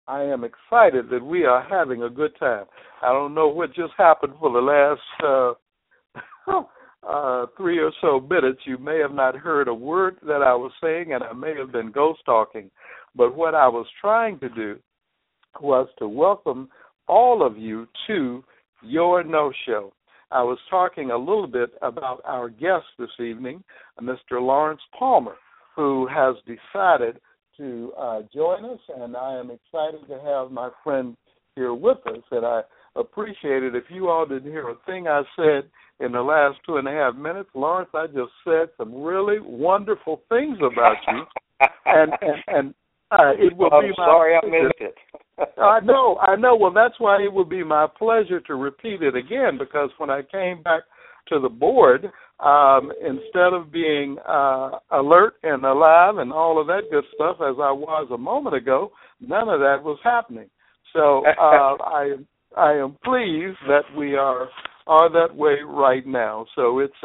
I am excited that we are having a good time. I don't know what just happened for the last 3 or so minutes. You may have not heard a word that I was saying, and I may have been ghost talking. But what I was trying to do was to welcome all of you to Your No-Show. I was talking a little bit about our guest this evening, Mr. Lawrence Palmer, who has decided to join us, and I am excited to have my friend here with us, and I appreciate it. If you all didn't hear a thing I said in the last 2.5 minutes, Lawrence, I just said some really wonderful things about you, and it will be my sorry I missed it. I know. Well, that's why it would be my pleasure to repeat it again, because when I came back to the board, instead of being alert and alive and all of that good stuff as I was a moment ago, none of that was happening. So I am pleased that we are that way right now. So it's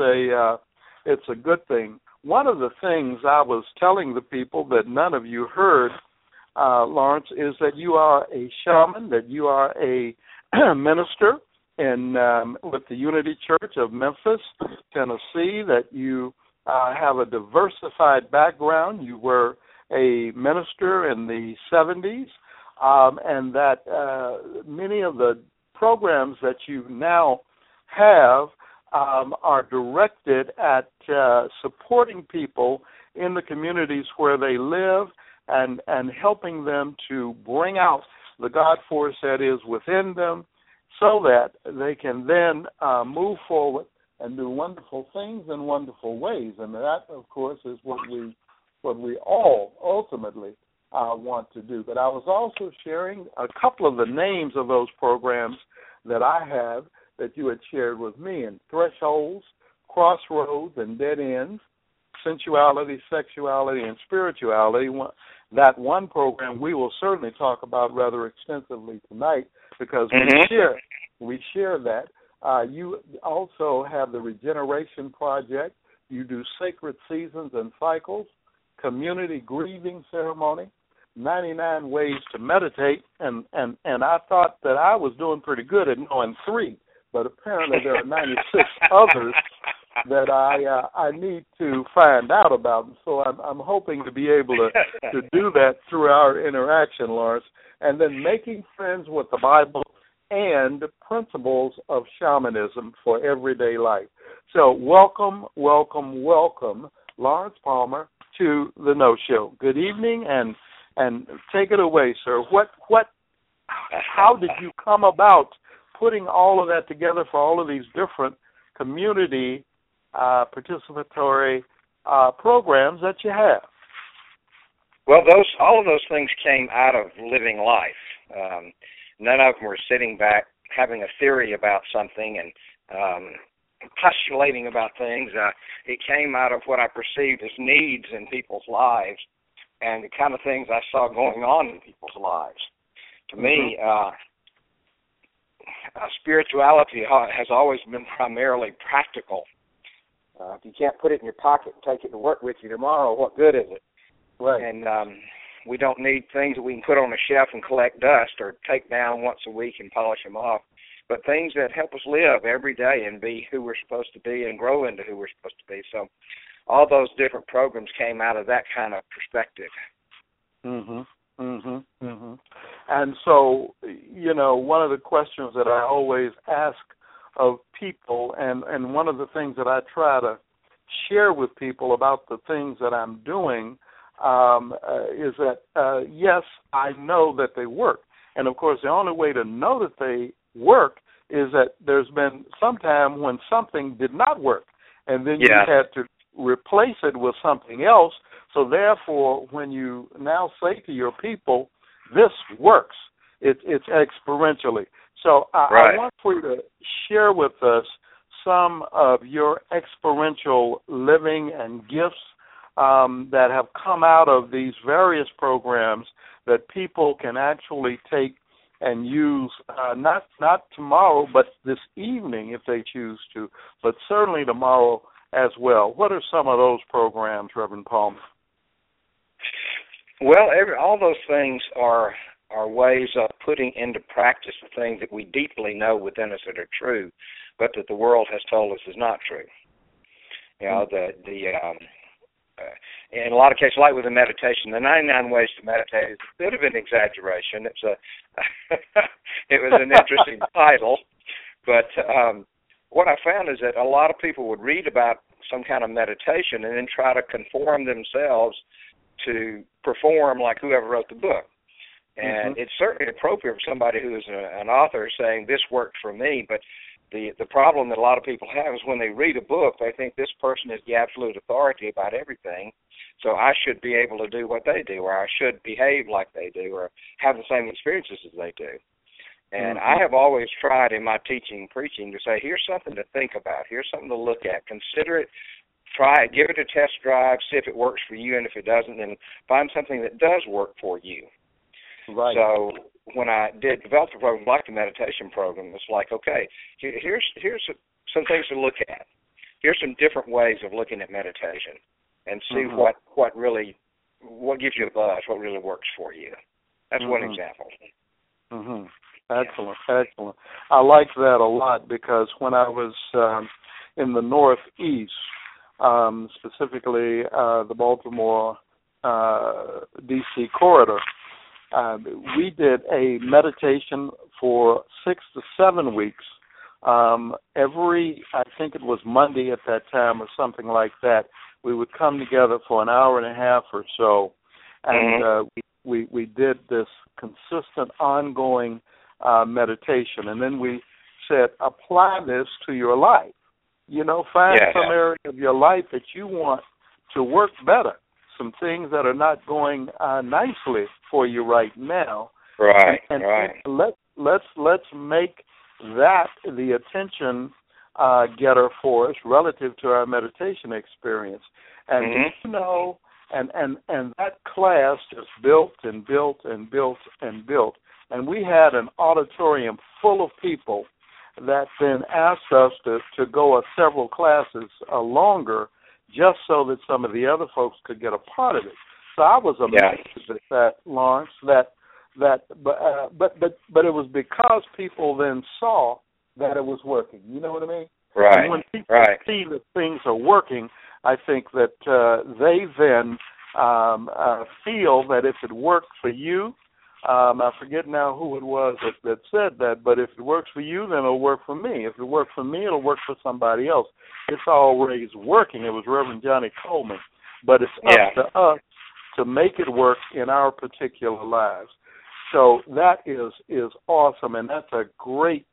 a good thing. One of the things I was telling the people that none of you heard, Lawrence, is that you are a shaman, that you are a minister with the Unity Church of Memphis, Tennessee, that you have a diversified background. You were a minister in the 70s, and that many of the programs that you now have are directed at supporting people in the communities where they live and helping them to bring out the God force that is within them so that they can then move forward and do wonderful things in wonderful ways. And that, of course, is what we all ultimately want to do. But I was also sharing a couple of the names of those programs that I have that you had shared with me, and Thresholds, Crossroads, and Dead Ends, Sensuality, Sexuality, and Spirituality. That one program we will certainly talk about rather extensively tonight because we share that. You also have the Regeneration Project. You do Sacred Seasons and Cycles, Community Grieving Ceremony, 99 Ways to Meditate, and I thought that I was doing pretty good at knowing 3. But apparently there are 96 others that I need to find out about. And so I'm hoping to be able to do that through our interaction, Lawrence. And then Making Friends with the Bible and Principles of Shamanism for Everyday Life. So welcome, Lawrence Palmer, to the No-Show. Good evening, and take it away, sir. How did you come about putting all of that together for all of these different community participatory programs that you have? Well, all of those things came out of living life. None of them were sitting back having a theory about something and postulating about things. It came out of what I perceived as needs in people's lives and the kind of things I saw going on in people's lives. To me, spirituality has always been primarily practical. If you can't put it in your pocket and take it to work with you tomorrow, what good is it? Right. And we don't need things that we can put on a shelf and collect dust or take down once a week and polish them off, but things that help us live every day and be who we're supposed to be and grow into who we're supposed to be. So all those different programs came out of that kind of perspective. And so, one of the questions that I always ask of people, and one of the things that I try to share with people about the things that I'm doing is that, yes, I know that they work. And, of course, the only way to know that they work is that there's been some time when something did not work, and then you had to replace it with something else. So, therefore, when you now say to your people, this works, it's exponentially. So I want for you to share with us some of your experiential living and gifts that have come out of these various programs that people can actually take and use, not tomorrow, but this evening if they choose to, but certainly tomorrow as well. What are some of those programs, Reverend Palmer? Well, all those things are are ways of putting into practice the things that we deeply know within us that are true, but that the world has told us is not true. You know, in a lot of cases, like with the meditation, the 99 Ways to Meditate is a bit of an exaggeration. It was an interesting title, but what I found is that a lot of people would read about some kind of meditation and then try to conform themselves to perform like whoever wrote the book. And it's certainly appropriate for somebody who is an author saying this worked for me, but the problem that a lot of people have is when they read a book, they think this person is the absolute authority about everything, so I should be able to do what they do, or I should behave like they do, or have the same experiences as they do. And I have always tried in my teaching and preaching to say, here's something to think about, here's something to look at, consider it, try it, give it a test drive, see if it works for you, and if it doesn't, then find something that does work for you. Right. So when I develop a program like the meditation program, it's like, okay, here's some things to look at. Here's some different ways of looking at meditation, and see what gives you a buzz, what really works for you. That's one example. Excellent, excellent. I like that a lot because when I was in the Northeast, specifically the Baltimore, D.C. corridor, we did a meditation for 6 to 7 weeks. I think it was Monday at that time or something like that, we would come together for an hour and a half or so, and we did this consistent, ongoing meditation. And then we said, apply this to your life. You know, find some area of your life that you want to work better, some things that are not going nicely for you right now. Right, and right. Let's make that the attention getter for us relative to our meditation experience. And you know, and that class just built and built and built and built. And we had an auditorium full of people that then asked us to go several classes longer, just so that some of the other folks could get a part of it. So I was amazed at that, Lawrence. But it was because people then saw that it was working. You know what I mean? Right. And when people see that things are working, I think that they then feel that if it worked for you, I forget now who it was that said that, but if it works for you, then it'll work for me. If it works for me, it'll work for somebody else. It's always working. It was Reverend Johnny Coleman. But it's up to us to make it work in our particular lives. So that is awesome, and that's a great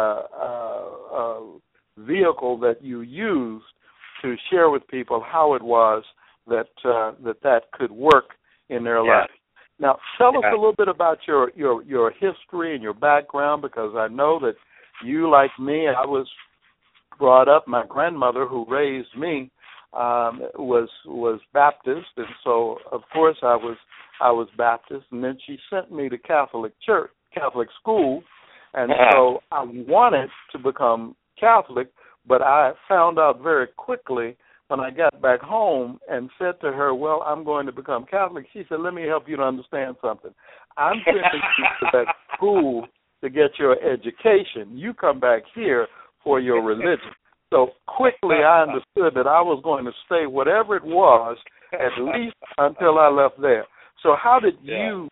vehicle that you used to share with people how it was that could work in their life. Now, tell us a little bit about your history and your background, because I know that you, like me, I was brought up, my grandmother who raised me was Baptist, and so, of course, I was Baptist, and then she sent me to Catholic school, and so I wanted to become Catholic, but I found out very quickly when I got back home and said to her, well, I'm going to become Catholic. She said, let me help you to understand something. I'm sending you to that school to get your education. You come back here for your religion. So quickly I understood that I was going to stay whatever it was, at least until I left there. So how did you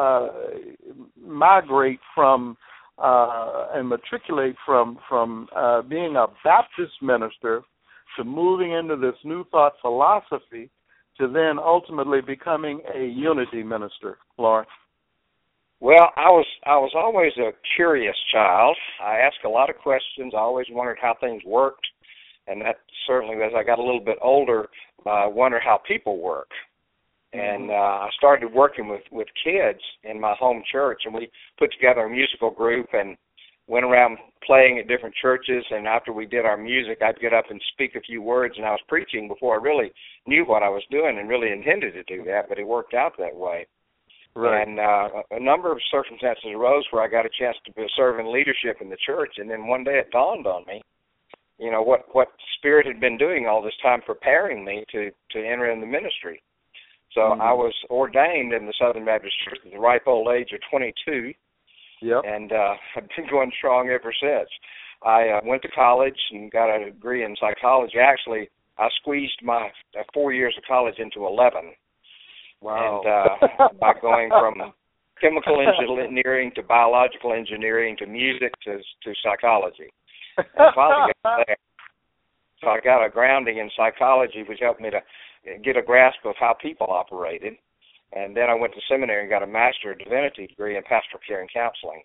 migrate from and matriculate from being a Baptist minister to moving into this New Thought philosophy to then ultimately becoming a unity minister, Lawrence? Well, I was always a curious child. I asked a lot of questions. I always wondered how things worked, and that certainly, as I got a little bit older, I wondered how people work. And I started working with kids in my home church, and we put together a musical group and went around playing at different churches, and after we did our music, I'd get up and speak a few words, and I was preaching before I really knew what I was doing and really intended to do that, but it worked out that way. Right. And a number of circumstances arose where I got a chance to serve in leadership in the church, and then one day it dawned on me, you know, what Spirit had been doing all this time, preparing me to enter in the ministry. So I was ordained in the Southern Baptist Church at the ripe old age of 22. Yep. And I've been going strong ever since. I went to college and got a degree in psychology. Actually, I squeezed my 4 years of college into 11. Wow. And by going from chemical engineering to biological engineering to music to psychology. And finally got there. So I got a grounding in psychology, which helped me to get a grasp of how people operated. And then I went to seminary and got a Master of Divinity degree in pastoral care and counseling.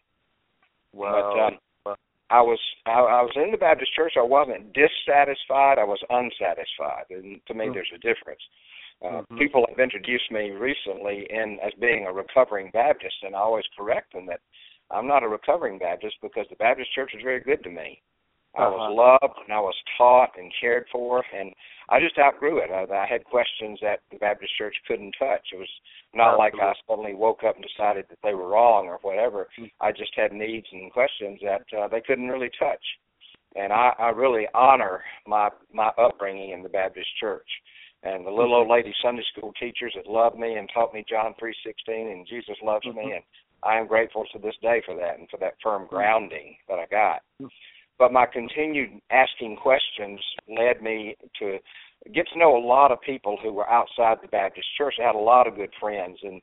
Wow. But I was in the Baptist church. I wasn't dissatisfied. I was unsatisfied. And to me, there's a difference. People have introduced me recently as being a recovering Baptist, and I always correct them that I'm not a recovering Baptist because the Baptist church is very good to me. I was loved, and I was taught and cared for, and I just outgrew it. I had questions that the Baptist church couldn't touch. It was not like I suddenly woke up and decided that they were wrong or whatever. I just had needs and questions that they couldn't really touch. And I really honor my upbringing in the Baptist church. And the little old lady Sunday school teachers that loved me and taught me John 3:16 and Jesus loves me, and I am grateful to this day for that and for that firm grounding that I got. But my continued asking questions led me to get to know a lot of people who were outside the Baptist church. I had a lot of good friends in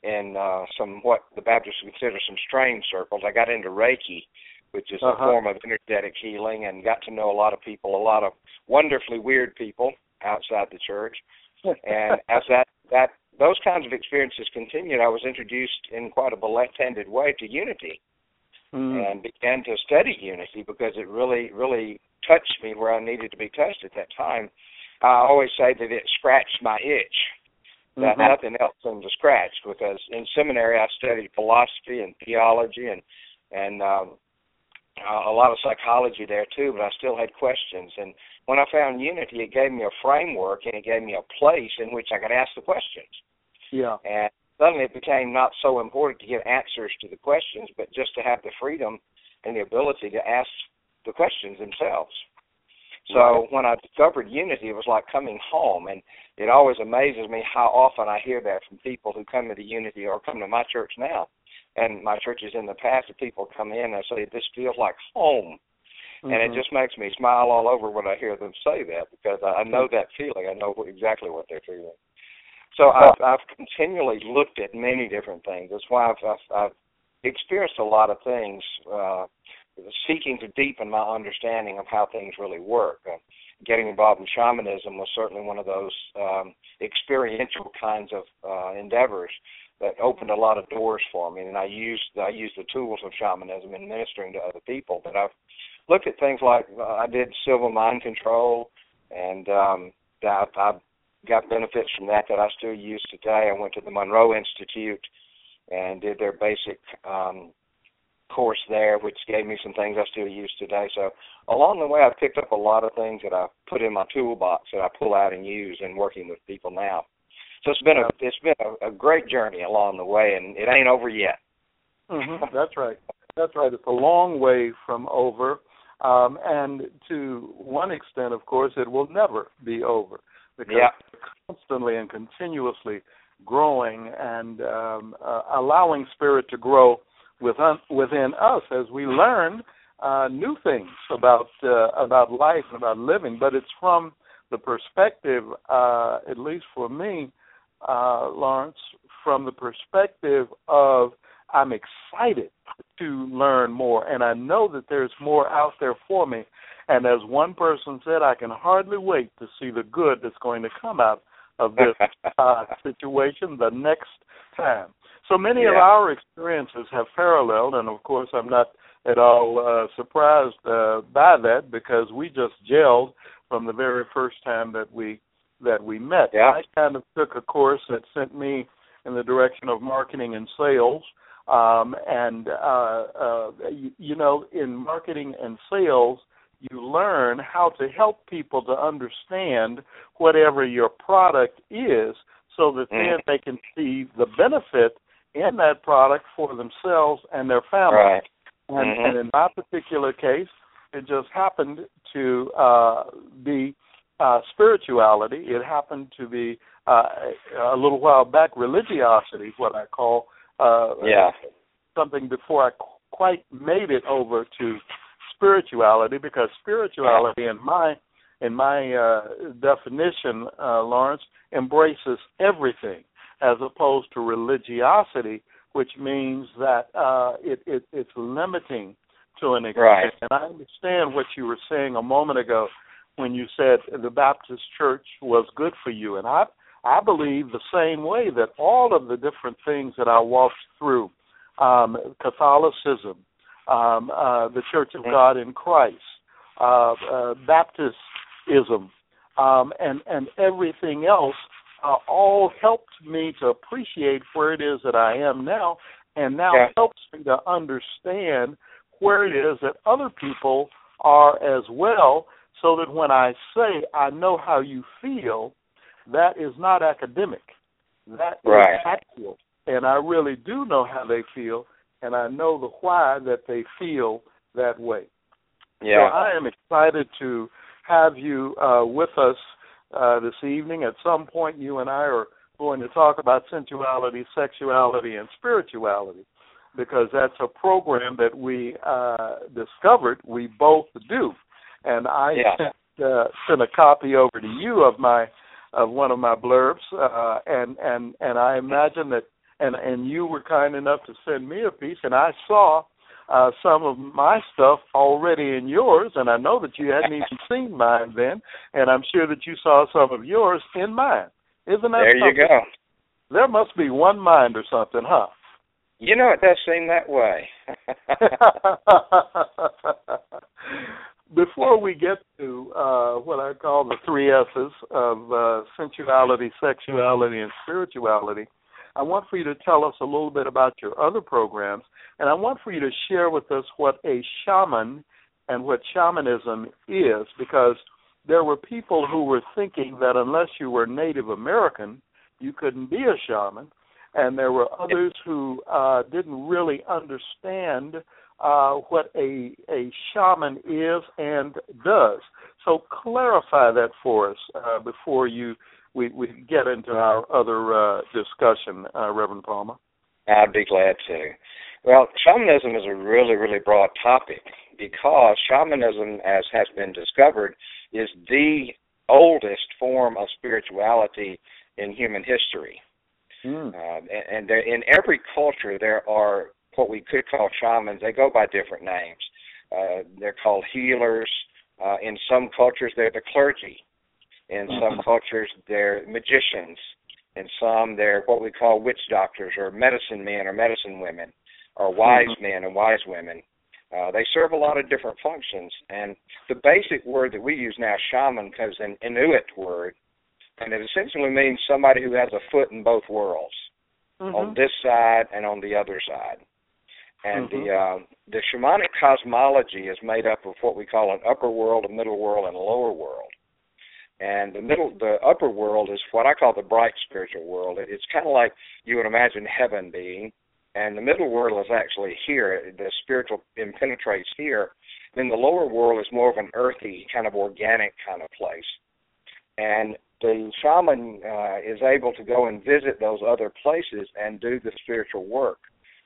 some what the Baptists consider some strange circles. I got into Reiki, which is a form of energetic healing, and got to know a lot of people, a lot of wonderfully weird people outside the church. And as those kinds of experiences continued, I was introduced in quite a left-handed way to unity. And began to study unity because it really, really touched me where I needed to be touched at that time. I always say that it scratched my itch, that nothing else seemed to scratch, because in seminary I studied philosophy and theology and a lot of psychology there too, but I still had questions. And when I found unity, it gave me a framework and it gave me a place in which I could ask the questions. Yeah. And suddenly it became not so important to get answers to the questions, but just to have the freedom and the ability to ask the questions themselves. So when I discovered unity, it was like coming home, and it always amazes me how often I hear that from people who come to the unity or come to my church now. And my churches in the past, the people come in and say, this feels like home. And it just makes me smile all over when I hear them say that, because I know that feeling. I know exactly what they're feeling. So I've continually looked at many different things. That's why I've experienced a lot of things, seeking to deepen my understanding of how things really work. Getting involved in shamanism was certainly one of those experiential kinds of endeavors that opened a lot of doors for me. And I used the tools of shamanism in ministering to other people. But I've looked at things like I did silver mind control, and I've got benefits from that I still use today. I went to the Monroe Institute and did their basic course there, which gave me some things I still use today. So along the way, I've picked up a lot of things that I put in my toolbox that I pull out and use in working with people now. So it's been a great journey along the way, and it ain't over yet. That's right. That's right. It's a long way from over, and to one extent, of course, it will never be over, because we're constantly and continuously growing and allowing spirit to grow within us as we learn new things about life and about living. But it's from the perspective, at least for me, Lawrence, from the perspective of I'm excited to learn more, and I know that there's more out there for me. And as one person said, I can hardly wait to see the good that's going to come out of this situation the next time. So many of our experiences have paralleled, and of course I'm not at all surprised by that, because we just gelled from the very first time that we met. I kind of took a course that sent me in the direction of marketing and sales, in marketing and sales, you learn how to help people to understand whatever your product is, so that then they can see the benefit in that product for themselves and their family. And in my particular case, it just happened to be spirituality. It happened to be a little while back religiosity, what I call something before I quite made it over to spirituality, because spirituality in my definition, Lawrence, embraces everything, as opposed to religiosity, which means that it's limiting to an extent. Right. And I understand what you were saying a moment ago when you said the Baptist Church was good for you. And I believe the same way, that all of the different things that I walked through, Catholicism, the Church of God in Christ, Baptism, and everything else, all helped me to appreciate where it is that I am now, and now helps me to understand where it is that other people are as well, so that when I say I know how you feel, that is not academic. That is actual. And I really do know how they feel, and I know the why that they feel that way. Yeah. So I am excited to have you with us this evening. At some point, you and I are going to talk about sensuality, sexuality, and spirituality, because that's a program that we discovered we both do. And I sent a copy over to you of one of my blurbs, and I imagine that, and you were kind enough to send me a piece, and I saw some of my stuff already in yours, and I know that you hadn't even seen mine then, and I'm sure that you saw some of yours in mine. Isn't that there something? You go. There must be one mind or something, huh? You know, it does seem that way. Before we get to what I call the 3 S's of sensuality, sexuality, and spirituality, I want for you to tell us a little bit about your other programs, and I want for you to share with us what a shaman and what shamanism is, because there were people who were thinking that unless you were Native American, you couldn't be a shaman, and there were others who didn't really understand what a shaman is and does. So clarify that for us before we get into our other discussion, Reverend Palmer. I'd be glad to. Well, shamanism is a really, really broad topic, because shamanism, as has been discovered, is the oldest form of spirituality in human history. And there, in every culture, there are what we could call shamans. They go by different names. They're called healers. In some cultures, they're the clergy. In some cultures, they're magicians. In some, they're what we call witch doctors, or medicine men or medicine women, or wise men and wise women. They serve a lot of different functions. And the basic word that we use now, shaman, comes an Inuit word, and it essentially means somebody who has a foot in both worlds, on this side and on the other side. And the shamanic cosmology is made up of what we call an upper world, a middle world, and a lower world. And the upper world is what I call the bright spiritual world. It's kind of like you would imagine heaven being, and the middle world is actually here. The spiritual penetrates here. Then the lower world is more of an earthy, kind of organic kind of place. And the shaman is able to go and visit those other places and do the spiritual work.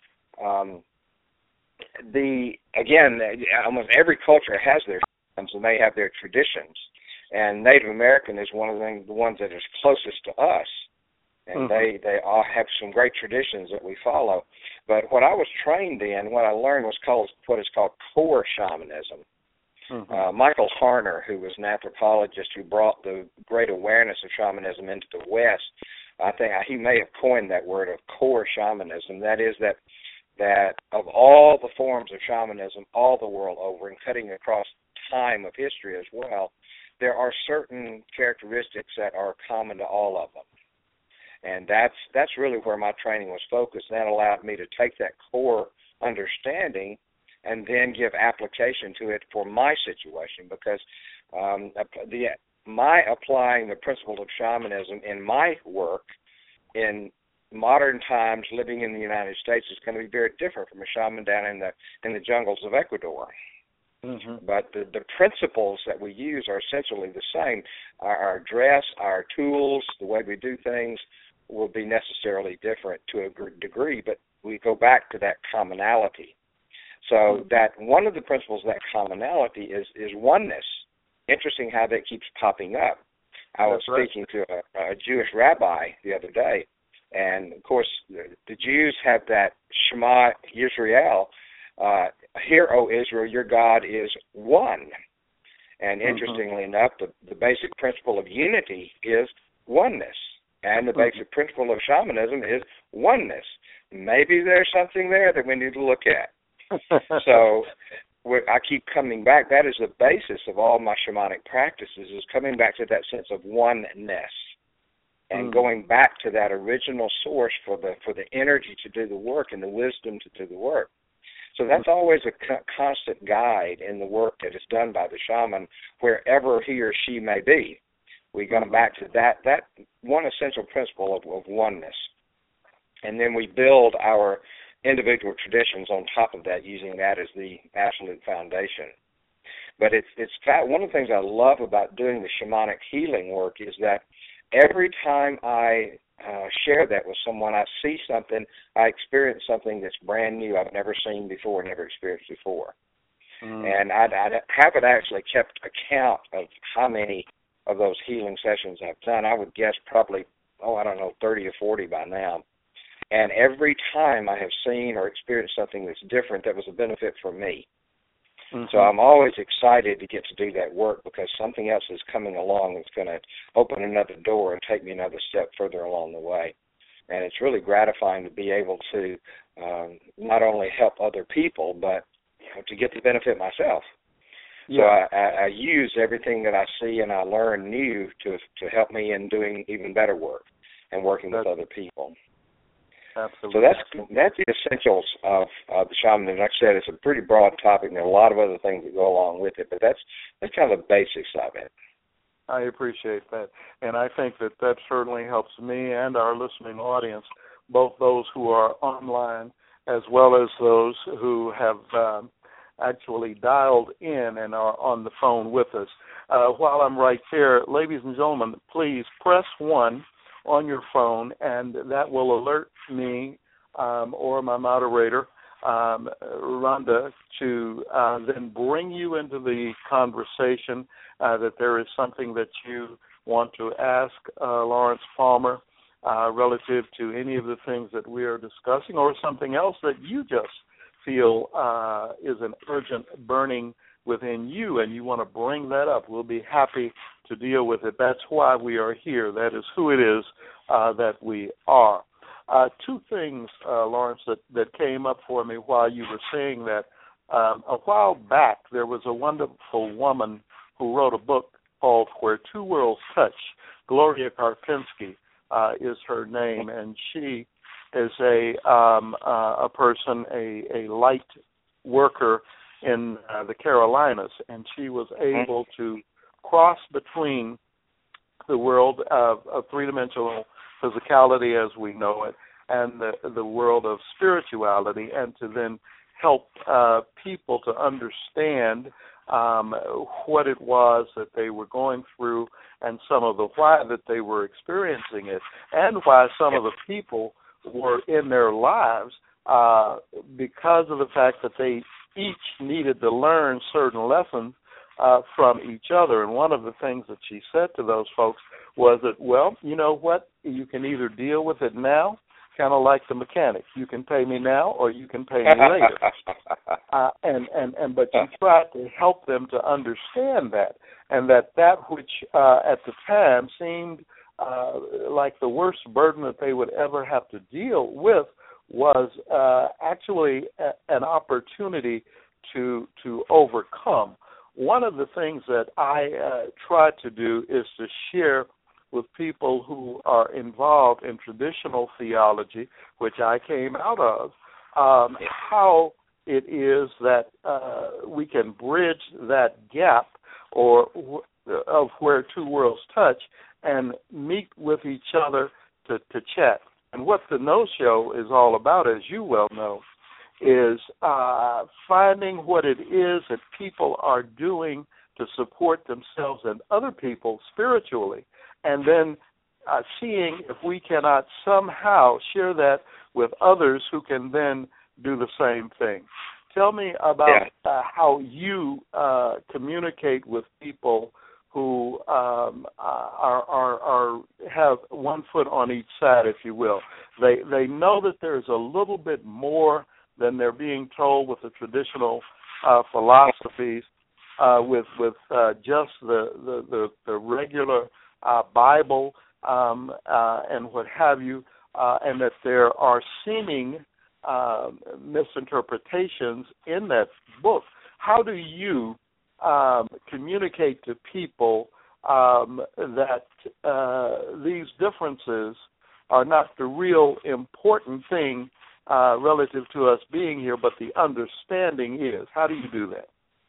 Almost every culture has their shamans, and they have their traditions. And Native American is one of the ones that is closest to us. And they all have some great traditions that we follow. But what I was trained in, what I learned was what is called core shamanism. Michael Harner, who was an anthropologist who brought the great awareness of shamanism into the West, I think he may have coined that word of core shamanism. That is that of all the forms of shamanism all the world over, and cutting across time of history as well, there are certain characteristics that are common to all of them. And that's really where my training was focused. That allowed me to take that core understanding and then give application to it for my situation, because my applying the principles of shamanism in my work in modern times living in the United States is going to be very different from a shaman down in the jungles of Ecuador. Mm-hmm. But the principles that we use are essentially the same. Our dress, our tools, the way we do things will be necessarily different to a degree, but we go back to that commonality. So that one of the principles of that commonality is oneness. Interesting how that keeps popping up. I was speaking to a Jewish rabbi the other day, and, of course, the Jews have that Shema Yisrael, hear, O Israel, your God is one. And interestingly enough, the basic principle of unity is oneness. And the basic principle of shamanism is oneness. Maybe there's something there that we need to look at. So I keep coming back. That is the basis of all my shamanic practices, is coming back to that sense of oneness and going back to that original source for the energy to do the work and the wisdom to do the work. So that's always a constant guide in the work that is done by the shaman, wherever he or she may be. We go back to that one essential principle of oneness. And then we build our individual traditions on top of that, using that as the absolute foundation. But it's one of the things I love about doing the shamanic healing work is that every time I share that with someone, I see something, I experience something that's brand new, I've never seen before, never experienced before. And I haven't actually kept account of how many of those healing sessions I've done. I would guess probably, 30 or 40 by now. And every time I have seen or experienced something that's different, that was a benefit for me. So I'm always excited to get to do that work, because something else is coming along that's going to open another door and take me another step further along the way. And it's really gratifying to be able to not only help other people, but to get the benefit myself. So I use everything that I see and I learn new to help me in doing even better work and working with other people. Absolutely. So that's the essentials of the shamanism. Like I said, it's a pretty broad topic, and there are a lot of other things that go along with it, but that's kind of the basics of it. I appreciate that, and I think that certainly helps me and our listening audience, both those who are online as well as those who have actually dialed in and are on the phone with us. While I'm right there, ladies and gentlemen, please press 1 on your phone, and that will alert me or my moderator, Rhonda, to then bring you into the conversation, that there is something that you want to ask Lawrence Palmer relative to any of the things that we are discussing, or something else that you just feel is an urgent burning within you, and you want to bring that up. We'll be happy to deal with it. That's why we are here. That is who it is that we are. Two things, Lawrence, that came up for me while you were saying that. A while back, there was a wonderful woman who wrote a book called Where Two Worlds Touch. Gloria Karpinski is her name, and she is a person, a light worker in the Carolinas, and she was able to cross between the world of three-dimensional physicality as we know it and the world of spirituality, and to then help people to understand what it was that they were going through, and some of the why that they were experiencing it, and why some of the people were in their lives because of the fact that they each needed to learn certain lessons from each other. And one of the things that she said to those folks was that, well, you know what, you can either deal with it now, kind of like the mechanic. You can pay me now or you can pay me later. But she tried to help them to understand that, and that which at the time seemed like the worst burden that they would ever have to deal with was actually an opportunity to overcome. One of the things that I try to do is to share with people who are involved in traditional theology, which I came out of, how it is that we can bridge that gap of where two worlds touch and meet with each other to chat. And what the No Show is all about, as you well know, is finding what it is that people are doing to support themselves and other people spiritually, and then seeing if we cannot somehow share that with others who can then do the same thing. Tell me about how you communicate with people who are have one foot on each side, if you will. They know that there's a little bit more than they're being told with the traditional philosophies, with just the regular Bible and what have you, and that there are seeming misinterpretations in that book. How do you communicate to people that these differences are not the real important thing relative to us being here, but the understanding is? How do you do that?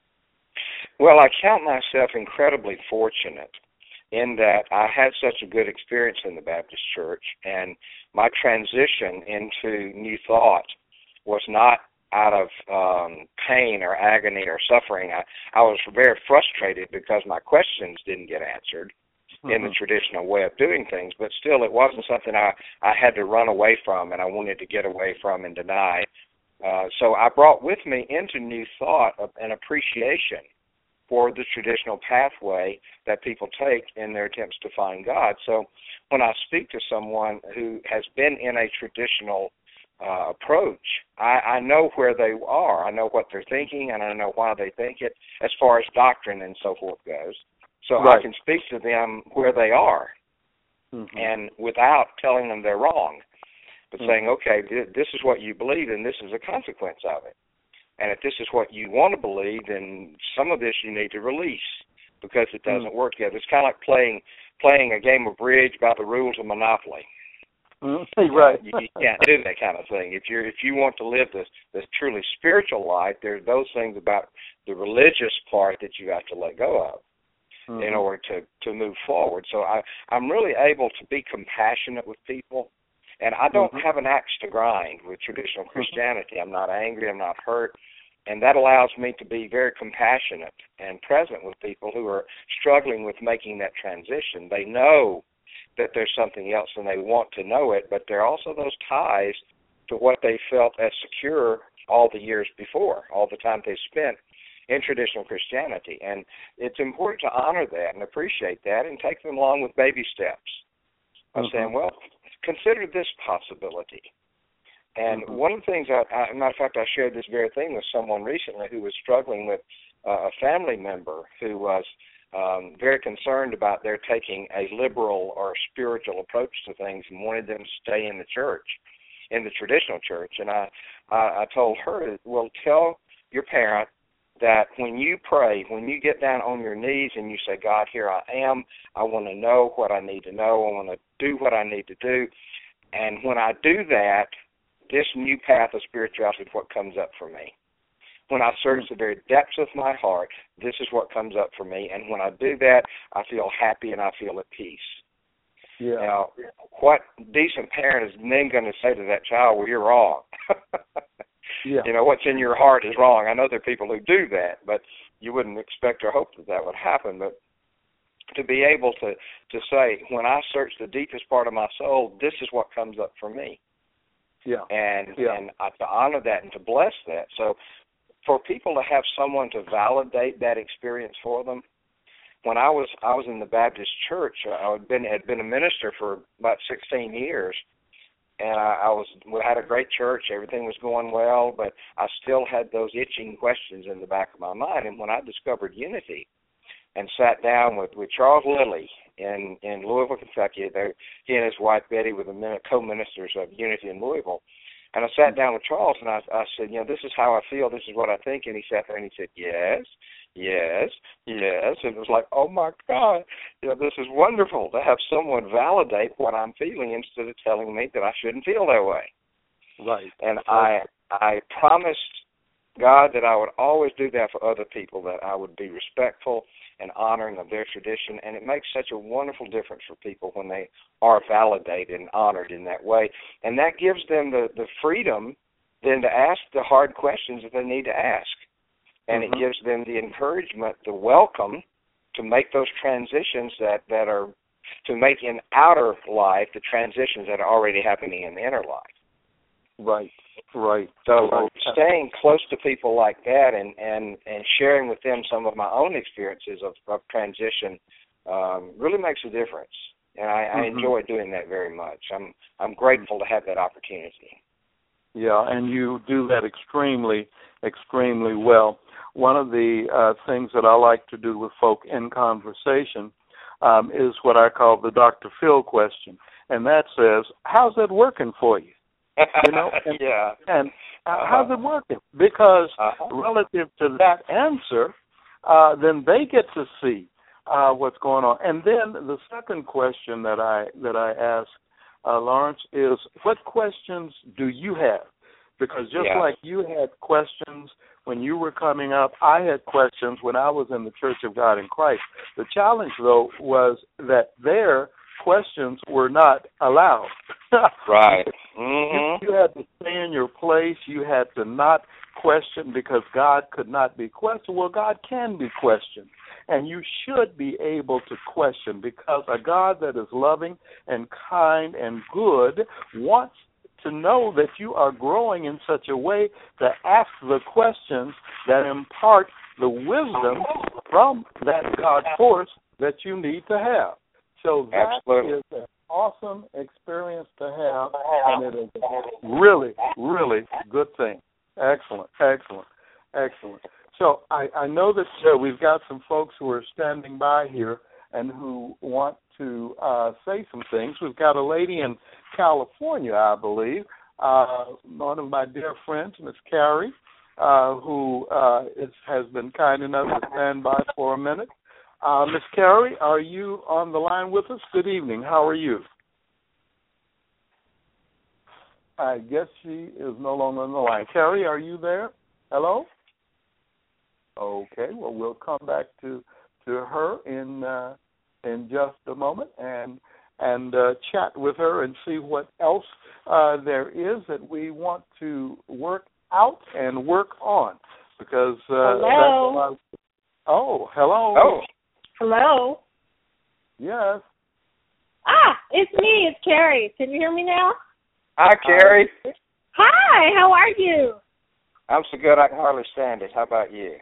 Well, I count myself incredibly fortunate in that I had such a good experience in the Baptist Church, and my transition into New Thought was not out of pain or agony or suffering. I was very frustrated because my questions didn't get answered in the traditional way of doing things, but still it wasn't something I had to run away from and I wanted to get away from and deny. So I brought with me into New Thought an appreciation for the traditional pathway that people take in their attempts to find God. So when I speak to someone who has been in a traditional approach, I know where they are. I know what they're thinking, and I know why they think it as far as doctrine and so forth goes. So I can speak to them where they are, and without telling them they're wrong, but saying, okay, this is what you believe, and this is a consequence of it. And if this is what you want to believe, then some of this you need to release because it doesn't work yet. It's kind of like playing a game of bridge by the rules of Monopoly. Right. You can't do that kind of thing. If you want to live this truly spiritual life, there's those things about the religious part that you have to let go of in order to move forward. So I'm really able to be compassionate with people. And I don't have an axe to grind with traditional Christianity. I'm not angry. I'm not hurt. And that allows me to be very compassionate and present with people who are struggling with making that transition. They know that there's something else and they want to know it, but there are also those ties to what they felt as secure all the years before, all the time they spent in traditional Christianity. And it's important to honor that and appreciate that and take them along with baby steps. I'm saying, well, consider this possibility. And one of the things, matter of fact, I shared this very thing with someone recently who was struggling with a family member who was very concerned about their taking a liberal or spiritual approach to things and wanted them to stay in the church, in the traditional church. And I told her, well, tell your parent that when you pray, when you get down on your knees and you say, God, here I am, I want to know what I need to know, I want to do what I need to do, and when I do that, this new path of spirituality is what comes up for me. When I search the very depths of my heart, this is what comes up for me, and when I do that, I feel happy and I feel at peace. Yeah. Now, what decent parent is then going to say to that child, well, you're wrong. Yeah. You know, what's in your heart is wrong. I know there are people who do that, but you wouldn't expect or hope that would happen. But to be able to say, when I search the deepest part of my soul, this is what comes up for me. Yeah. And to honor that and to bless that. So for people to have someone to validate that experience for them, when I was in the Baptist church, I had been a minister for about 16 years, and we had a great church. Everything was going well, but I still had those itching questions in the back of my mind. And when I discovered Unity and sat down with Charles Lilly in Louisville, Kentucky, he and his wife Betty were the co-ministers of Unity in Louisville. And I sat down with Charles and I said, you know, this is how I feel, this is what I think. And he sat there and he said, yes. And it was like, oh my God, you know, this is wonderful to have someone validate what I'm feeling instead of telling me that I shouldn't feel that way. Right. And I promised God that I would always do that for other people, that I would be respectful and honoring of their tradition. And it makes such a wonderful difference for people when they are validated and honored in that way. And that gives them the freedom then to ask the hard questions that they need to ask. And Mm-hmm. it gives them the encouragement, the welcome to make those transitions that are, to make in outer life the transitions that are already happening in the inner life. Right, right. So right. staying close to people like that and sharing with them some of my own experiences of transition really makes a difference. And I enjoy doing that very much. I'm grateful to have that opportunity. Yeah, and you do that extremely, extremely well. One of the things that I like to do with folk in conversation is what I call the Dr. Phil question, and that says, "How's it working for you?" You know, and, yeah. And how's it working? Because relative to that answer, then they get to see what's going on. And then the second question that I ask Lawrence is, what questions do you have? Because just like you had questions when you were coming up, I had questions when I was in the Church of God in Christ. The challenge, though, was that their questions were not allowed. Right. Mm-hmm. You had to stay in your place. You had to not question because God could not be questioned. Well, God can be questioned, and you should be able to question because a God that is loving and kind and good wants to know that you are growing in such a way to ask the questions that impart the wisdom from that God force that you need to have. So that is an awesome experience to have, and it is a really, really good thing. Excellent, excellent, excellent. So I know that we've got some folks who are standing by here and who want to say some things. We've got a lady in California, I believe, one of my dear friends, Miss Carrie, who has been kind enough to stand by for a minute. Miss Carrie, are you on the line with us? Good evening. How are you? I guess she is no longer on the line. Carrie, are you there? Hello? Okay, well, we'll come back to her in just a moment and chat with her and see what else there is that we want to work out and work on. Because hello. Oh, hello. Oh. Hello. Yes. It's me. It's Carrie. Can you hear me now? Hi, Carrie. Hi. How are you? I'm so good I can hardly stand it. How about you?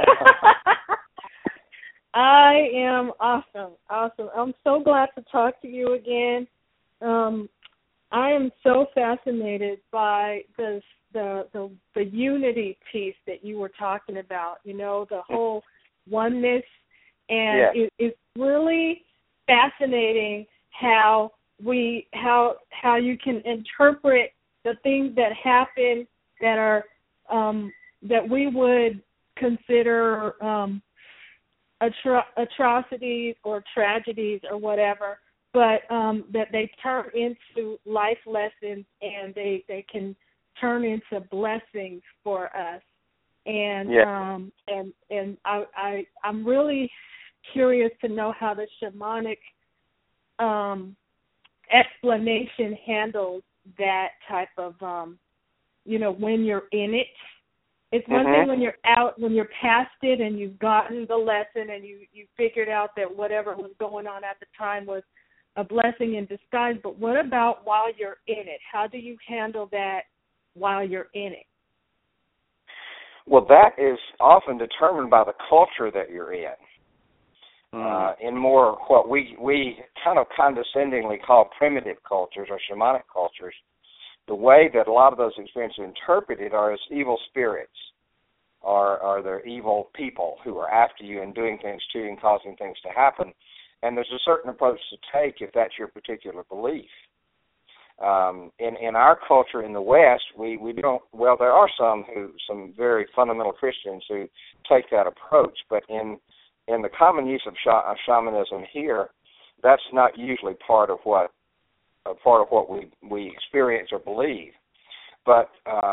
I am awesome. Awesome. I'm so glad to talk to you again. I am so fascinated by the unity piece that you were talking about. You know, the whole oneness. And it's really fascinating how you can interpret the things that happen that are that we would consider atrocities or tragedies or whatever, but that they turn into life lessons and they can turn into blessings for us. And I'm really curious to know how the shamanic explanation handles that type of, when you're in it. It's one thing when you're out, when you're past it and you've gotten the lesson and you figured out that whatever was going on at the time was a blessing in disguise. But what about while you're in it? How do you handle that while you're in it? Well, that is often determined by the culture that you're in. In more what we kind of condescendingly call primitive cultures or shamanic cultures, the way that a lot of those experiences are interpreted are as evil spirits or they're evil people who are after you and doing things to you and causing things to happen. And there's a certain approach to take if that's your particular belief. In our culture in the West, we don't. Well, there are some very fundamental Christians who take that approach, but in the common use of shamanism here, that's not usually part of what we experience or believe. But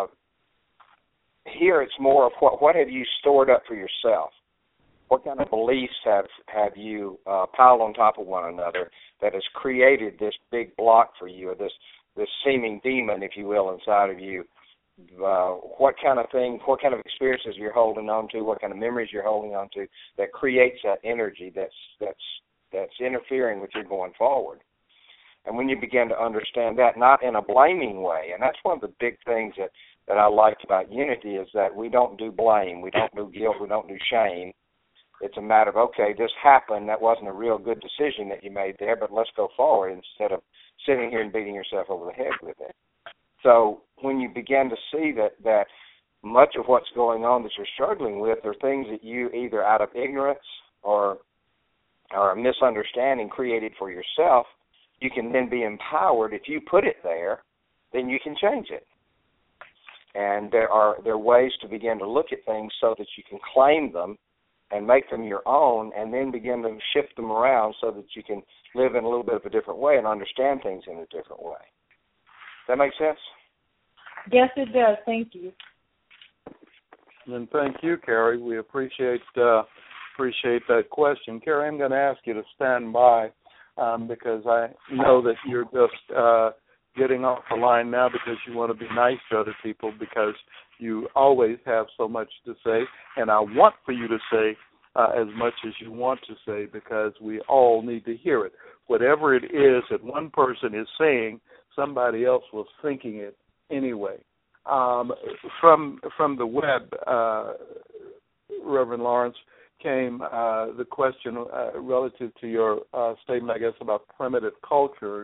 here it's more of what have you stored up for yourself? What kind of beliefs have you piled on top of one another that has created this big block for you, or this seeming demon, if you will, inside of you what kind of experiences you're holding on to, what kind of memories you're holding on to that creates that energy that's interfering with you going forward. And when you begin to understand that, not in a blaming way, and that's one of the big things that I liked about unity is that we don't do blame, we don't do guilt, we don't do shame. It's a matter of, okay, this happened, that wasn't a real good decision that you made there, but let's go forward instead of sitting here and beating yourself over the head with it. So when you begin to see that much of what's going on that you're struggling with are things that you either out of ignorance or a misunderstanding created for yourself, you can then be empowered. If you put it there, then you can change it. And there are ways to begin to look at things so that you can claim them and make them your own, and then begin to shift them around so that you can live in a little bit of a different way and understand things in a different way. Does that make sense? Yes, it does. Thank you. And thank you, Carrie. We appreciate that question. Carrie, I'm going to ask you to stand by because I know that you're just getting off the line now because you want to be nice to other people because you always have so much to say, and I want for you to say as much as you want to say because we all need to hear it. Whatever it is that one person is saying, somebody else was thinking it anyway. From the web, Reverend Lawrence, came the question relative to your statement, I guess, about primitive cultures.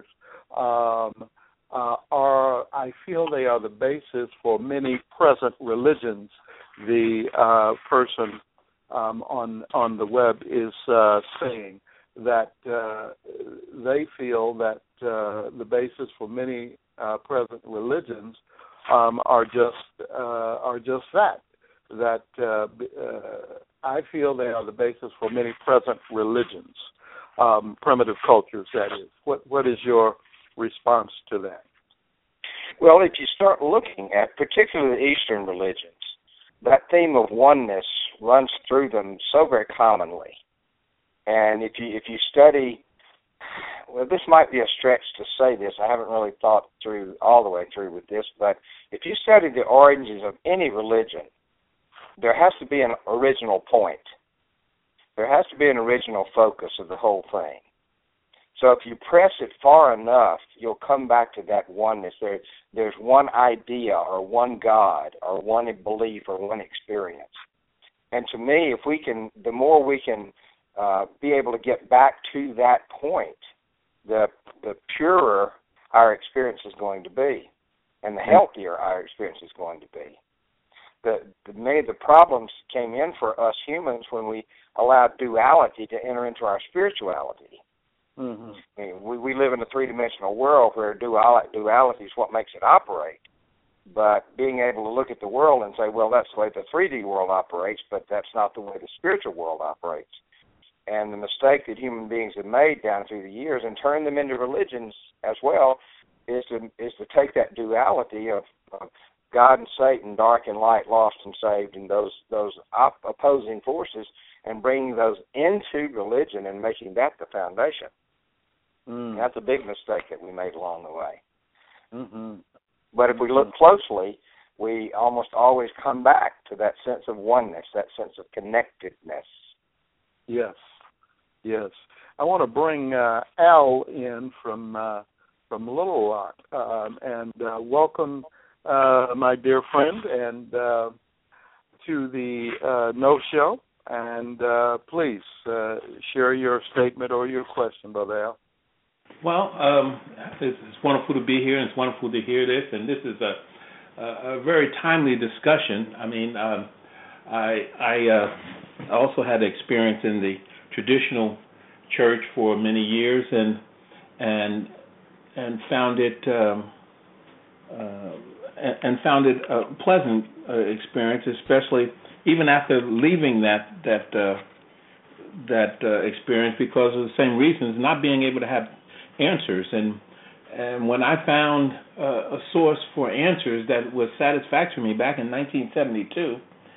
I feel they are the basis for many present religions. The person on the web is saying that they feel that the basis for many present religions are just that. That I feel they are the basis for many present religions, primitive cultures. That is. What is your response to that? Well, if you start looking at particularly Eastern religions, that theme of oneness runs through them so very commonly. And if you study, well, this might be a stretch to say this. I haven't really thought through all the way through with this, but if you study the origins of any religion, there has to be an original point. There has to be an original focus of the whole thing. So if you press it far enough, you'll come back to that oneness. There's one idea or one God or one belief or one experience. And to me, the more we can be able to get back to that point, the purer our experience is going to be, and the healthier our experience is going to be. Many of the problems came in for us humans when we allowed duality to enter into our spirituality. Mm-hmm. I mean, we live in a three-dimensional world where duality is what makes it operate. But being able to look at the world and say, well, that's the way the 3D world operates, but that's not the way the spiritual world operates. And the mistake that human beings have made down through the years and turn them into religions as well is to take that duality of God and Satan, dark and light, lost and saved, and those opposing forces, and bringing those into religion and making that the foundation. Mm. That's a big mistake that we made along the way. Mm-hmm. But if we look closely, we almost always come back to that sense of oneness, that sense of connectedness. Yes. I want to bring Al in from Little Rock, and welcome, my dear friend, and to the No Show. And please share your statement or your question, Brother Al. Well, it's wonderful to be here, and it's wonderful to hear this. And this is a very timely discussion. I mean, I also had experience in the traditional church for many years, and found it a pleasant experience, especially even after leaving that experience, because of the same reasons, not being able to have answers. And when I found a source for answers that was satisfactory to me back in 1972,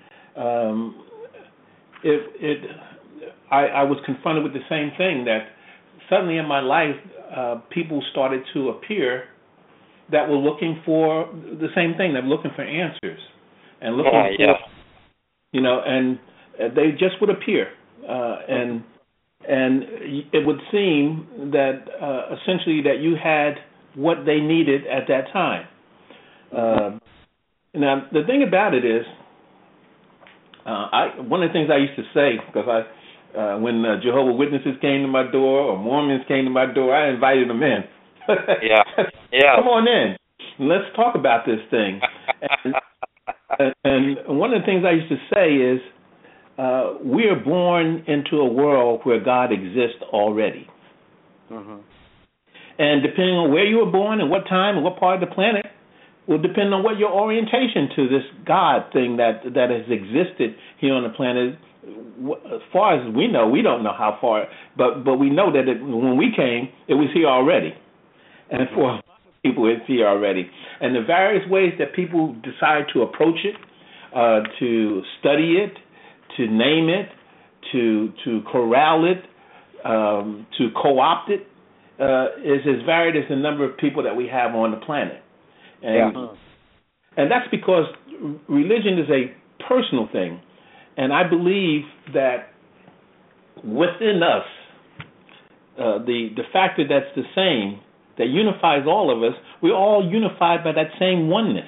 I was confronted with the same thing, that suddenly in my life, people started to appear that were looking for the same thing. They were looking for answers and looking for, and they just would appear, and it would seem that essentially that you had what they needed at that time. Now, the thing about it is, one of the things I used to say, because when Jehovah's Witnesses came to my door or Mormons came to my door, I invited them in. Come on in. Let's talk about this thing. And one of the things I used to say is, we are born into a world where God exists already. And depending on where you were born and what time and what part of the planet will depend on what your orientation to this God thing that has existed here on the planet. As far as we know, we don't know how far, but we know that when we came, it was here already. And for a lot of people, it's here already. And the various ways that people decide to approach it, to study it, to name it, to corral it, to co-opt it, is as varied as the number of people that we have on the planet. And that's because religion is a personal thing. And I believe that within us, the factor that's the same, that unifies all of us, we're all unified by that same oneness.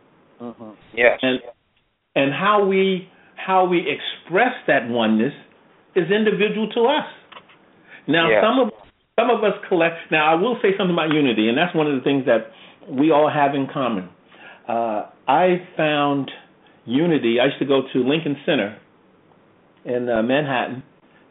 And how we express that oneness is individual to us. Now, some of us collect. Now, I will say something about unity, and that's one of the things that we all have in common. I found unity. I used to go to Lincoln Center in Manhattan.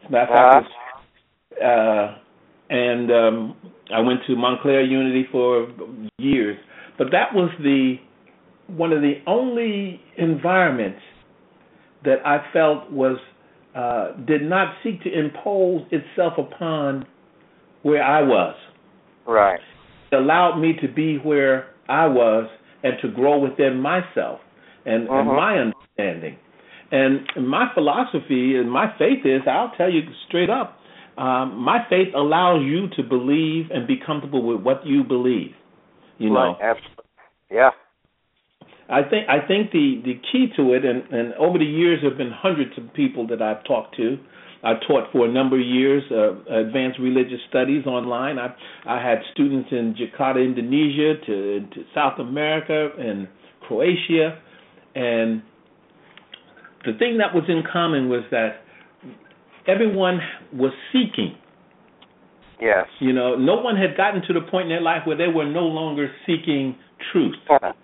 And I went to Montclair Unity for years. But that was one of the only environments that I felt did not seek to impose itself upon where I was. Right. It allowed me to be where I was and to grow within myself and my understanding. And my philosophy and my faith is, I'll tell you straight up, my faith allows you to believe and be comfortable with what you believe. You know. Absolutely. Yeah. I think the key to it, and over the years there have been hundreds of people that I've talked to. I taught for a number of years advanced religious studies online. I had students in Jakarta, Indonesia, to South America and Croatia, and the thing that was in common was that everyone was seeking. Yes. You know, no one had gotten to the point in their life where they were no longer seeking truth.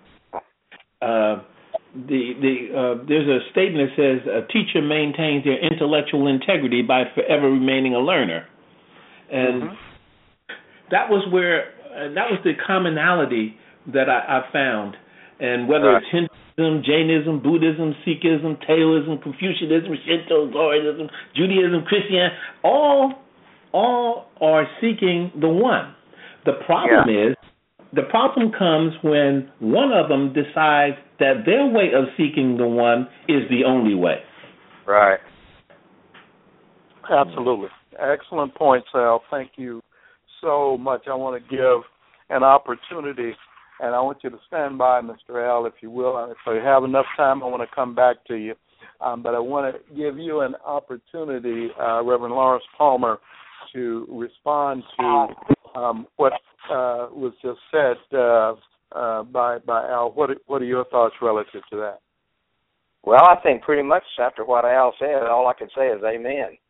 There's a statement that says a teacher maintains their intellectual integrity by forever remaining a learner, and that was the commonality that I found. And whether it's Hinduism, Jainism, Buddhism, Sikhism, Taoism, Confucianism, Shinto, Zoroastrianism, Judaism, Christianity, all are seeking the one. The problem comes when one of them decides that their way of seeking the one is the only way. Right. Absolutely. Excellent point, Sal. Thank you so much. I want to give an opportunity, and I want you to stand by, Mr. Al, if you will. If I have enough time, I want to come back to you. But I want to give you an opportunity, Reverend Lawrence Palmer, to respond to what was just said by Al. What are your thoughts relative to that? Well, I think pretty much after what Al said, all I can say is amen.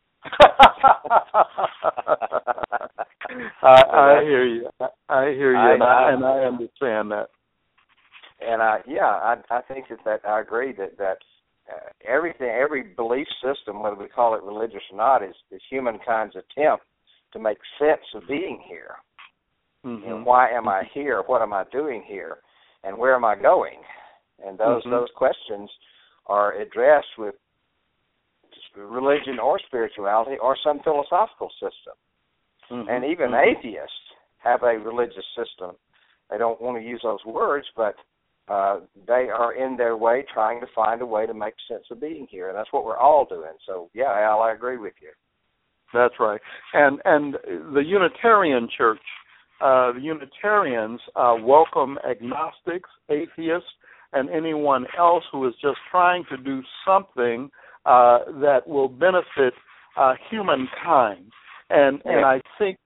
I hear you. I hear you, and I understand that. And I think that I agree that every belief system, whether we call it religious or not, is humankind's attempt to make sense of being here. And why am I here? What am I doing here? And where am I going? And those questions are addressed with religion or spirituality or some philosophical system. And even atheists have a religious system. They don't want to use those words, but they are in their way trying to find a way to make sense of being here. And that's what we're all doing. So, yeah, Al, I agree with you. That's right. And the Unitarian Church the Unitarians welcome agnostics, atheists, and anyone else who is just trying to do something that will benefit humankind. And I think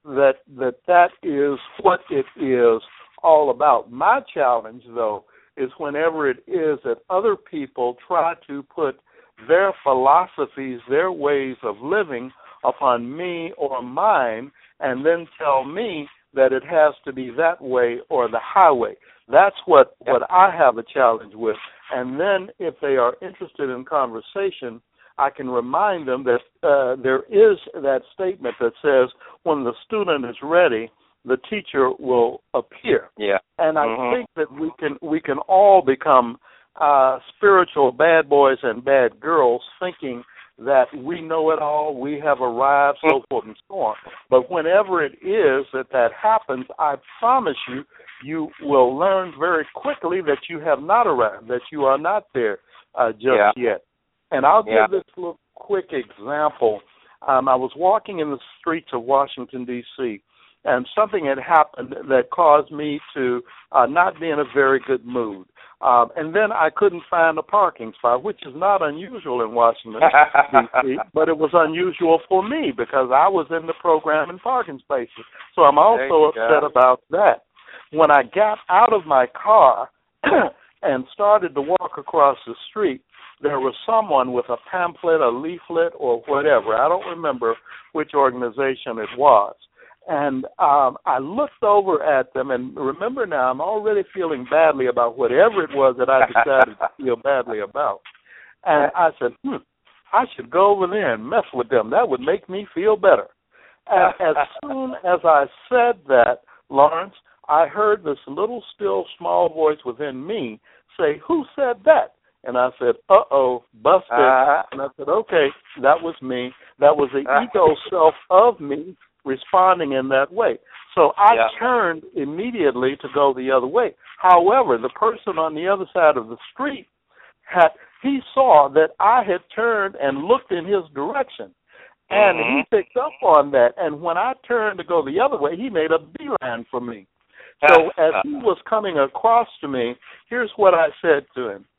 that is what it is all about. My challenge, though, is whenever it is that other people try to put their philosophies, their ways of living upon me or mine, and then tell me that it has to be that way or the highway. That's what I have a challenge with. And then if they are interested in conversation, I can remind them that there is that statement that says when the student is ready, the teacher will appear. Yeah. And I think that we can all become spiritual bad boys and bad girls thinking that we know it all, we have arrived, so forth and so on. But whenever it is that happens, I promise you will learn very quickly that you have not arrived, that you are not there just yet. And I'll give this little quick example. I was walking in the streets of Washington, D.C., and something had happened that caused me to not be in a very good mood. And then I couldn't find a parking spot, which is not unusual in Washington, D.C., but it was unusual for me because I was in the program in parking spaces. So I'm also upset about that. When I got out of my car and started to walk across the street, there was someone with a pamphlet, a leaflet, or whatever. I don't remember which organization it was. And I looked over at them, and remember now, I'm already feeling badly about whatever it was that I decided to feel badly about. And I said, I should go over there and mess with them. That would make me feel better. And as soon as I said that, Lawrence, I heard this little, still, small voice within me say, who said that? And I said, uh-oh, busted. And I said, okay, that was me. That was the ego self of me responding in that way. So I turned immediately to go the other way. However, the person on the other side of the street, he saw that I had turned and looked in his direction. And he picked up on that. And when I turned to go the other way, he made a beeline for me. So as he was coming across to me, here's what I said to him.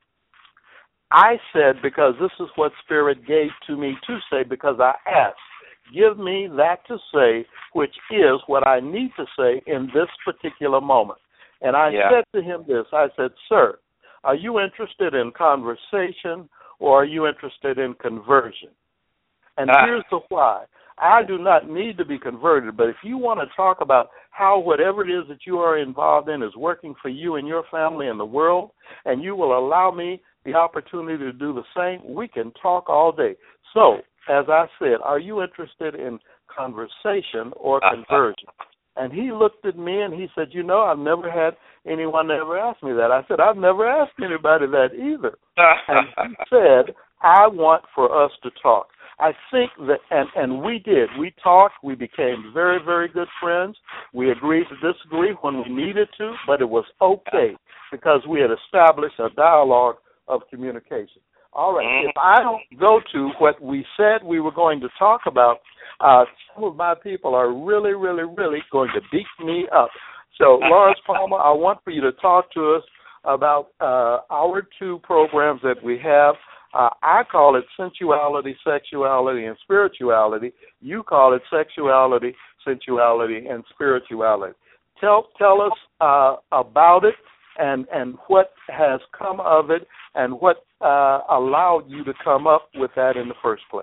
I said, because this is what Spirit gave to me to say, because I asked, give me that to say, which is what I need to say in this particular moment. And I said to him this, I said, sir, are you interested in conversation or are you interested in conversion? And here's the why. I do not need to be converted, but if you want to talk about how whatever it is that you are involved in is working for you and your family and the world, and you will allow me the opportunity to do the same, we can talk all day. So, as I said, are you interested in conversation or conversion? And he looked at me and he said, I've never had anyone ever ask me that. I said, I've never asked anybody that either. And he said, I want for us to talk. I think that, and we did. We talked. We became very, very good friends. We agreed to disagree when we needed to, but it was okay because we had established a dialogue of communication. All right, if I don't go to what we said we were going to talk about, some of my people are really, really, really going to beat me up. So, Lawrence Palmer, I want for you to talk to us about our two programs that we have. I call it sensuality, sexuality, and spirituality. You call it sexuality, sensuality, and spirituality. Tell us about it and what has come of it and what allowed you to come up with that in the first place.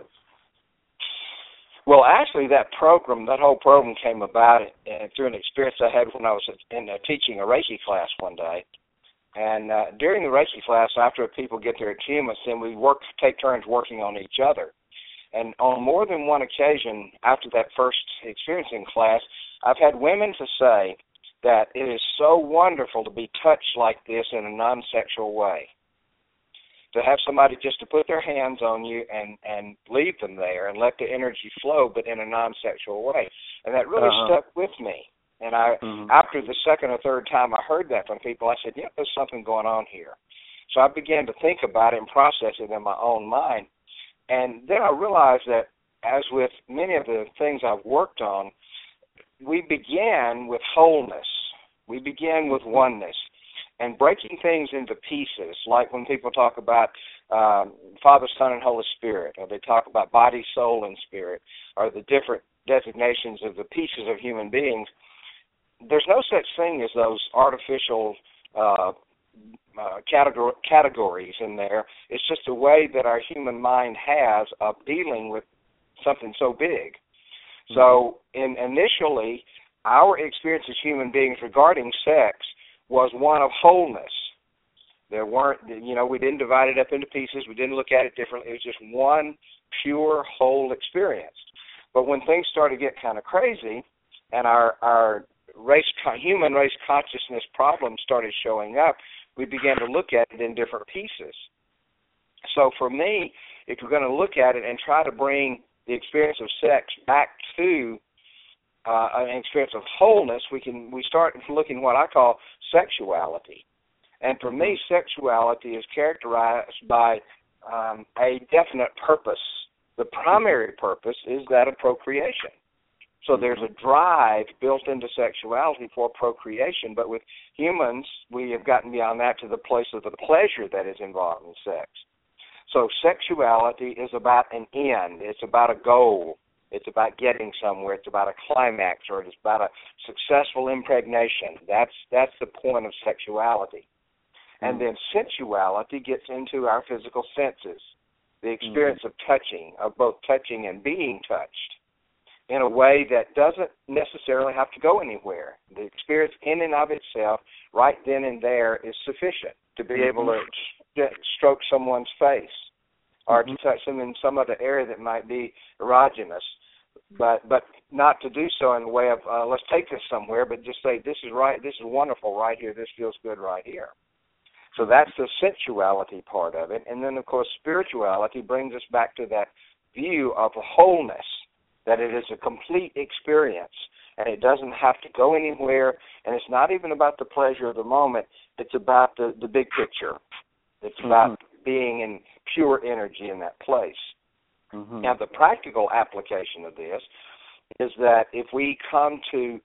Well, actually, that whole program came about through an experience I had when I was teaching a Reiki class one day. And during the Reiki class, after people get their attunements, then we take turns working on each other. And on more than one occasion after that first experience in class, I've had women to say that it is so wonderful to be touched like this in a non-sexual way. To have somebody just to put their hands on you and leave them there and let the energy flow, but in a non-sexual way. And that really stuck with me. And after the second or third time I heard that from people, I said, there's something going on here. So I began to think about it and process it in my own mind. And then I realized that, as with many of the things I've worked on, we began with wholeness. We began with oneness and breaking things into pieces, like when people talk about Father, Son, and Holy Spirit, or they talk about body, soul, and spirit, or the different designations of the pieces of human beings. There's no such thing as those artificial categories in there. It's just a way that our human mind has of dealing with something so big. So initially, our experience as human beings regarding sex was one of wholeness. There weren't, we didn't divide it up into pieces. We didn't look at it differently. It was just one pure, whole experience. But when things started to get kind of crazy and our human race consciousness problems started showing up, we began to look at it in different pieces. So for me, if you're going to look at it and try to bring the experience of sex back to an experience of wholeness, we start looking at what I call sexuality. And for me, sexuality is characterized by a definite purpose. The primary purpose is that of procreation. So there's a drive built into sexuality for procreation, but with humans, we have gotten beyond that to the place of the pleasure that is involved in sex. So sexuality is about an end. It's about a goal. It's about getting somewhere. It's about a climax, or it's about a successful impregnation. That's the point of sexuality. And then sensuality gets into our physical senses, the experience of touching, of both touching and being touched, in a way that doesn't necessarily have to go anywhere. The experience in and of itself, right then and there, is sufficient to be able to stroke someone's face or to touch them in some other area that might be erogenous, but not to do so in the way of, let's take this somewhere, but just say, this is right, this is wonderful right here, this feels good right here. So that's the sensuality part of it. And then, of course, spirituality brings us back to that view of wholeness, that it is a complete experience, and it doesn't have to go anywhere, and it's not even about the pleasure of the moment. It's about the big picture. It's about being in pure energy in that place. Now, the practical application of this is that if we come to,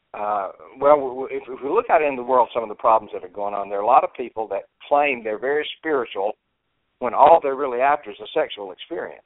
if we look out in the world, some of the problems that are going on, there are a lot of people that claim they're very spiritual when all they're really after is a sexual experience.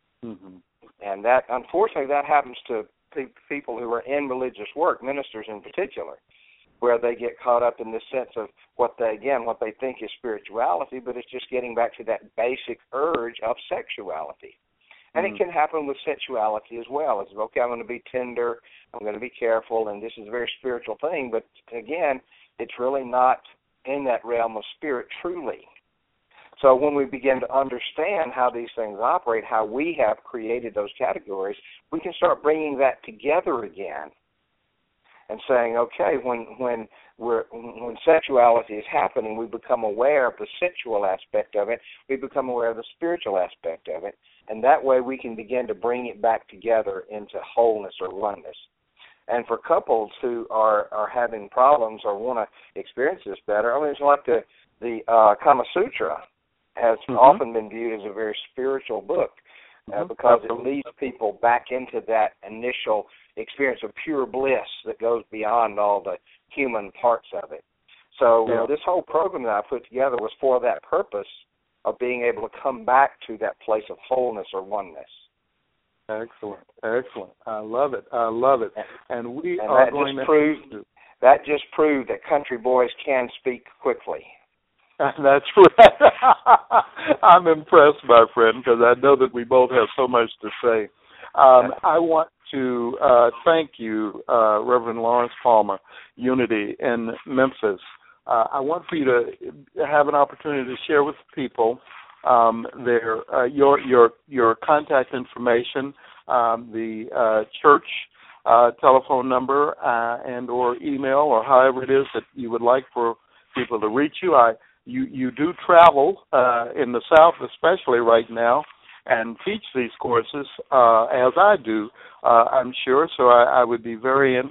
And that, unfortunately, that happens to people who are in religious work, ministers in particular, where they get caught up in the sense of what they think is spirituality, but it's just getting back to that basic urge of sexuality. And it can happen with sensuality as well. It's, okay, I'm going to be tender, I'm going to be careful, and this is a very spiritual thing, but again, it's really not in that realm of spirit truly. So when we begin to understand how these things operate, how we have created those categories, we can start bringing that together again and saying, okay, when sexuality is happening, we become aware of the sensual aspect of it, we become aware of the spiritual aspect of it, and that way we can begin to bring it back together into wholeness or oneness. And for couples who are having problems or want to experience this better, I mean, it's like the Kama Sutra has often been viewed as a very spiritual book because it leads people back into that initial experience of pure bliss that goes beyond all the human parts of it. So this whole program that I put together was for that purpose of being able to come back to that place of wholeness or oneness. Excellent. I love it. And that just proved that country boys can speak quickly. That's right. I'm impressed, my friend, because I know that we both have so much to say. I want to thank you, Reverend Lawrence Palmer, Unity in Memphis. I want for you to have an opportunity to share with people your contact information, the church telephone number and or email, or however it is that you would like for people to reach you. You do travel in the South, especially right now, and teach these courses as I do, I'm sure. So I would be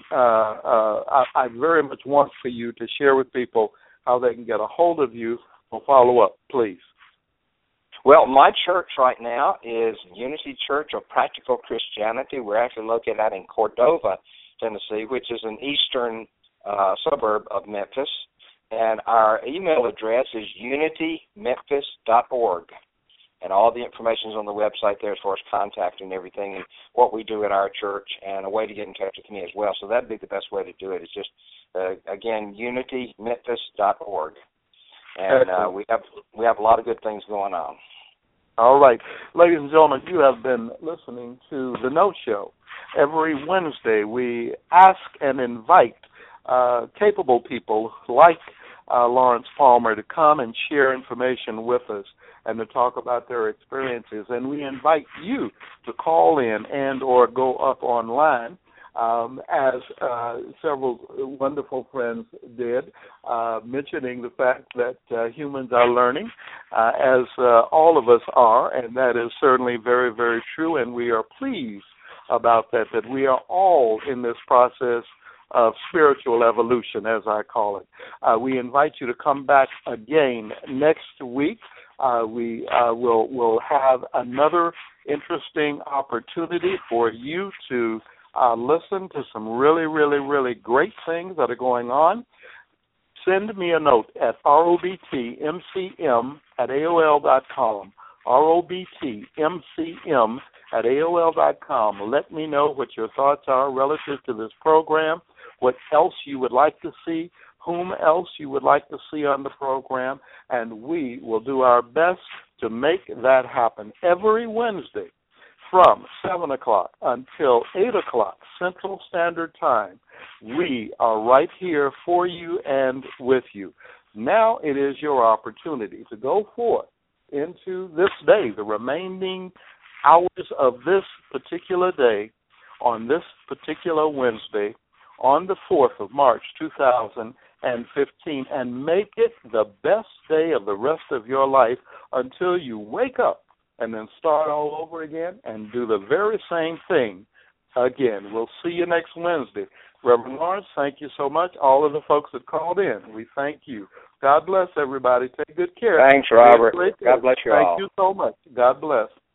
I very much want for you to share with people how they can get a hold of you for follow-up, please. Well, my church right now is Unity Church of Practical Christianity. We're actually located out in Cordova, Tennessee, which is an eastern suburb of Memphis. And our email address is unitymemphis.org. And all the information is on the website there as far as contact and everything and what we do at our church and a way to get in touch with me as well. So that would be the best way to do it. It's just, again, unitymemphis.org. And we have a lot of good things going on. All right. Ladies and gentlemen, you have been listening to The Note Show. Every Wednesday we ask and invite capable people like Lawrence Palmer to come and share information with us and to talk about their experiences. And we invite you to call in and or go up online, as several wonderful friends did, mentioning the fact that humans are learning, as all of us are, and that is certainly very, very true, and we are pleased about that we are all in this process of spiritual evolution, as I call it. We invite you to come back again next week. We will have another interesting opportunity for you to listen to some really, really, really great things that are going on. Send me a note at robtmcm@aol.com, robtmcm@aol.com. Let me know what your thoughts are relative to this program, what else you would like to see, whom else you would like to see on the program, and we will do our best to make that happen every Wednesday from 7 o'clock until 8 o'clock Central Standard Time. We are right here for you and with you. Now it is your opportunity to go forth into this day, the remaining hours of this particular day, on this particular Wednesday, on the 4th of March, 2015, and make it the best day of the rest of your life until you wake up and then start all over again and do the very same thing again. We'll see you next Wednesday. Reverend Lawrence, thank you so much. All of the folks that called in, we thank you. God bless everybody. Take good care. Thanks, Robert. God bless you all. Thank you so much. God bless.